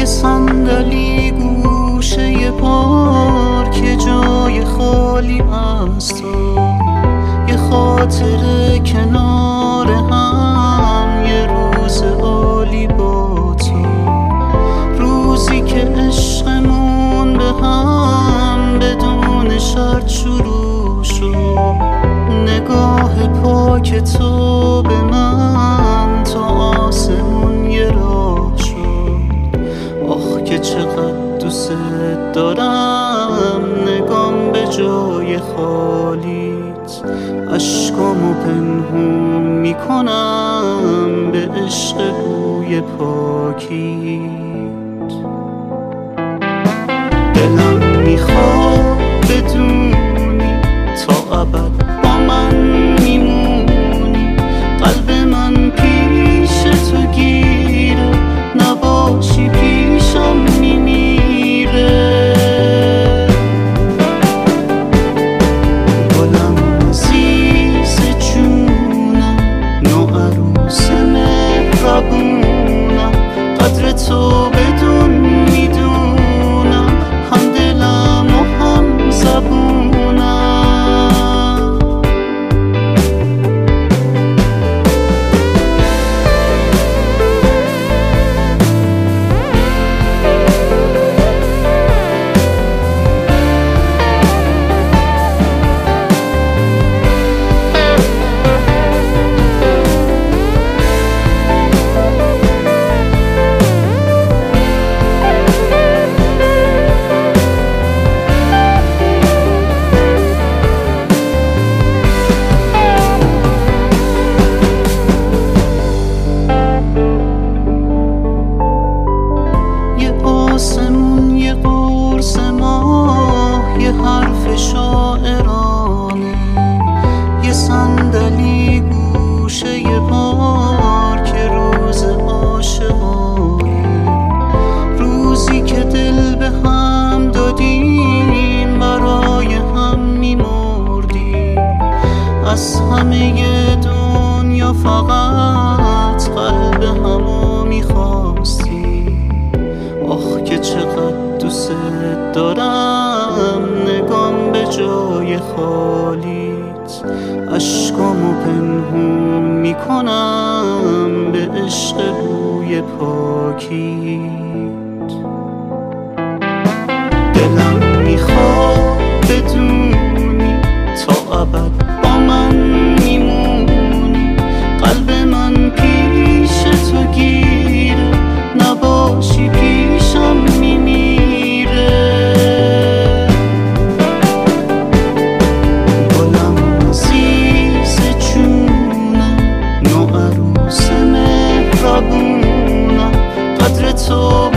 یه صندلی گوشه پارک، یه جای خالی از تو، یه خاطره کنار هم، یه روز عالی با تو، روزی که عشقمون به هم بدون شرط شروع شد، نگاه پاک تو به من تا آسمون یه راه شد. آخ که چقدر دوست دارم، نگام به جای خالیت، اشکامو پنهون میکنم به عشق بوی پاکیت. دلم میخواد بدونی تا ابد با من میمونی، قلب من پیش تو گیره، نباشی پیشم میمیره. گلم عزیز جونم، نوعروس مهربونم، قدر تو بدون میدونم، هم دلم و هم زبونم. آسمون یه قرص ماه، یه حرف شاعرانه، یه صندلی گوشه یه پارک، روز عاشقانه، روزی که دل به هم دادیم، برای هم میمردیم، از همه دنیا فقط قلب همو میخواستیم. آخ که چقدر دوست دارم، نگام به جای خالیت، اشکامو پنهون میکنم به عشق بوی پاکیت. دلم میخواد بدونی تا ابد با من میمونی، قلب من پیش تو گیره، نباشی پیشم میمیره. گلم عزیز جونم، نوعروس مهربونم، قدر تو